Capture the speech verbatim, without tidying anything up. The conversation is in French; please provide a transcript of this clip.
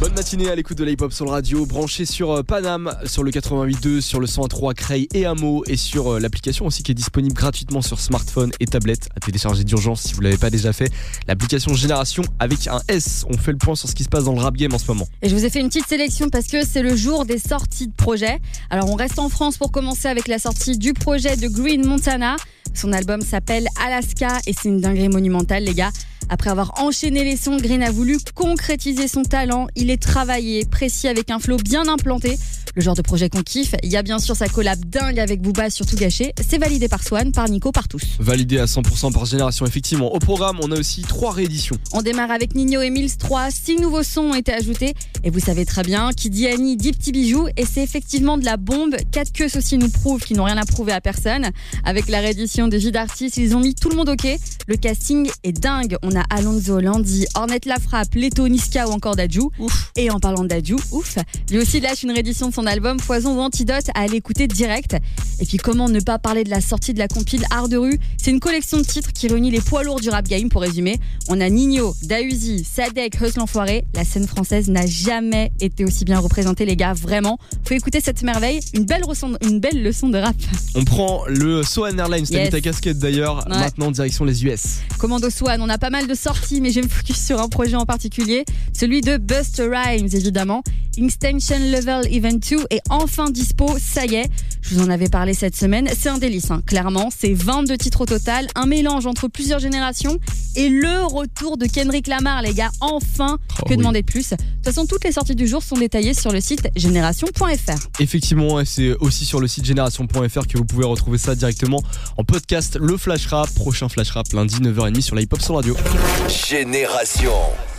Bonne matinée à l'écoute de l'hip-hop sur le radio, branché sur euh, Paname, sur le quatre-vingt-huit virgule deux, sur le cent un virgule trois Creil et Hameau et sur euh, l'application aussi qui est disponible gratuitement sur smartphone et tablette à télécharger d'urgence si vous l'avez pas déjà fait. L'application Génération avec un S. On fait le point sur ce qui se passe dans le rap game en ce moment. Et je vous ai fait une petite sélection parce que c'est le jour des sorties de projets. Alors on reste en France pour commencer avec la sortie du projet de Green Montana. Son album s'appelle Alaska et c'est une dinguerie monumentale les gars. Après avoir enchaîné les sons, Green a voulu concrétiser son talent. Il est travaillé, précis avec un flow bien implanté. Le genre de projet qu'on kiffe. Il y a bien sûr sa collab dingue avec Booba sur Tout Gâché. C'est validé par Swan, par Nico, par tous. Validé à cent pour cent par Génération, effectivement. Au programme, on a aussi trois rééditions. On démarre avec Nino et Mills trois. Six nouveaux sons ont été ajoutés. Et vous savez très bien, qui dit Annie dit petit bijou. Et c'est effectivement de la bombe. Quatre queues aussi nous prouvent qu'ils n'ont rien à prouver à personne. Avec la réédition de Vie d'artistes, ils ont mis tout le monde ok. Le casting est dingue. On a Alonso, Landy, Ornette La Frappe, Leto, Niska ou encore Dadju. Ouf. Et en parlant de Dadju, ouf, lui aussi lâche une réédition de son album Poison ou Antidote à aller écouter direct. Et puis comment ne pas parler de la sortie de la compile Art de rue. C'est une collection de titres qui réunit les poids lourds du rap game pour résumer. On a Nino, Dausi, Sadek, Hustle l'Enfoiré. La scène française n'a jamais été aussi bien représentée les gars, vraiment. Faut écouter cette merveille, une belle, leçon, une belle leçon de rap. On prend le Swan Airlines, t'as Yes. mis ta casquette d'ailleurs, Ouais. maintenant direction les U S. Commando Swan, on a pas mal de sorties, mais je vais me focus sur un projet en particulier, celui de Busta Rhymes évidemment. Extension Level Event deux est enfin dispo, ça y est. Je vous en avais parlé cette semaine, c'est un délice, hein. Clairement, c'est vingt-deux titres au total, un mélange entre plusieurs générations et le retour de Kendrick Lamar, les gars, enfin, Oh, que oui. demander de plus. De toute façon, toutes les sorties du jour sont détaillées sur le site génération point f r. Effectivement, et c'est aussi sur le site génération point f r que vous pouvez retrouver ça directement en podcast. Le Flash Rap, prochain Flash Rap lundi neuf heures trente sur la Hip Hop sur Radio. Génération.